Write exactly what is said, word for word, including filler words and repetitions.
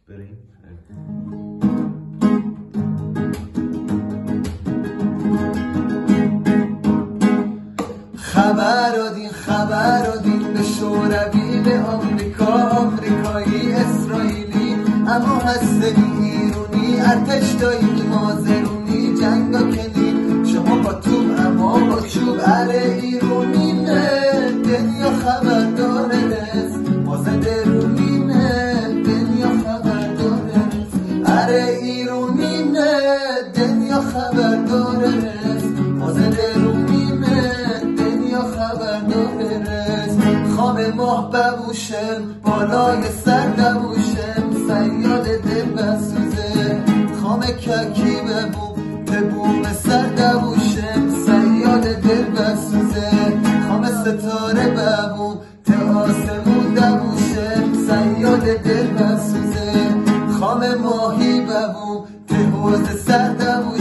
بریم. خبر دادین خبر دادین به شوروی، به آمریکا، آمریکایی، اسرائیلی، اما هستنی ایرونی، ارتش دایی مازرونی، جنگا کنی شما با توب اما با چوب. اره ایرونی نه دنیا خبر داره رس، مازه درونی نه دنیا خبر داره رس. اره ایرونی نه دنیا خبر داره رس، مازه درونی نه دنیا خبر داره رس. خواب ماه ببوشم بالای سر دبوشم، سیاد دل بسوزه خام ککی ببوم به بوم سر دبوشم، سیاد دل بسوزه خام ستاره ببوم ته آسمون دبوشم، سیاد دل بسوزه خام ماهی ببوم ته حوض سر دبوشم.